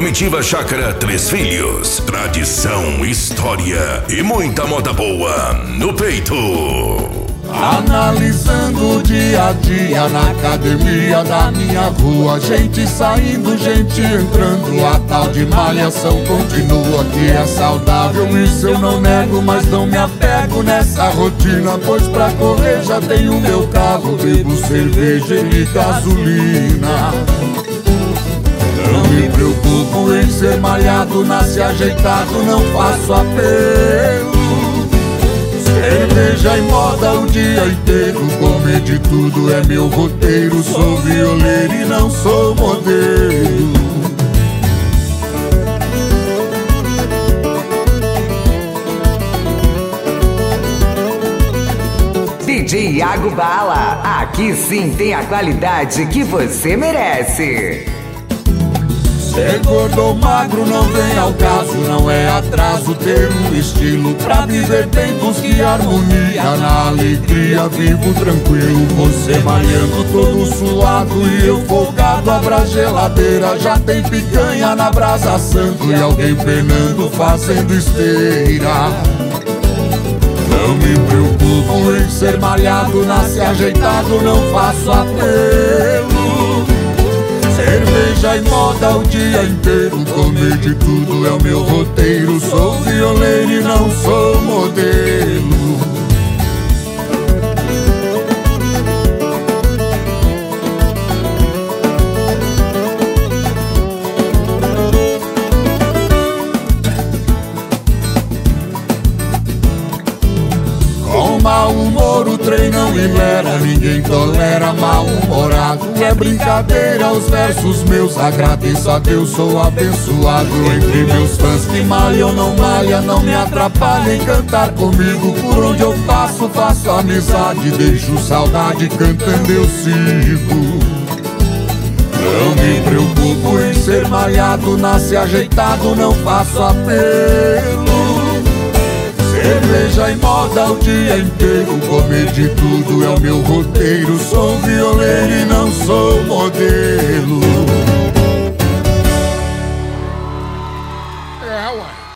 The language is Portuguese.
Comitiva Chácara Três Filhos. Tradição, história e muita moda boa no peito. Analisando o dia a dia na academia da minha rua, gente saindo, gente entrando, a tal de malhação continua, que é saudável, isso eu não nego, mas não me apego nessa rotina, pois pra correr já tenho meu carro, bebo cerveja e gasolina. Não me preocupo em ser malhado, nascer ajeitado, não faço apelo. Cerveja e moda o dia inteiro, comer de tudo é meu roteiro. Sou violeiro e não sou modelo. DJ Iago Bala, aqui sim tem a qualidade que você merece. Ser gordo ou magro não vem ao caso, não é atraso ter um estilo. Pra viver bem busque harmonia, na alegria vivo tranquilo. Você malhando todo suado e eu folgado, abra a geladeira, já tem picanha na brasa assando e alguém penando fazendo esteira. Não me preocupo em ser malhado, nascer ajeitado, não faço apelo. Cerveja e moda o dia inteiro, comer de tudo é o meu roteiro. Sou violeiro e não sou modelo. Mau humor o trem não libera, ninguém tolera mal-humorado. É brincadeira os versos meus, agradeço a Deus, sou abençoado. Entre meus fãs que malham, não malha, não me atrapalhem cantar comigo. Por onde eu passo, faço amizade, deixo saudade, cantando eu sigo. Não me preocupo em ser malhado, nascer ajeitado, não faço apelo. Cerveja e moda o dia inteiro, comer de tudo é o meu roteiro. Sou violeiro e não sou modelo.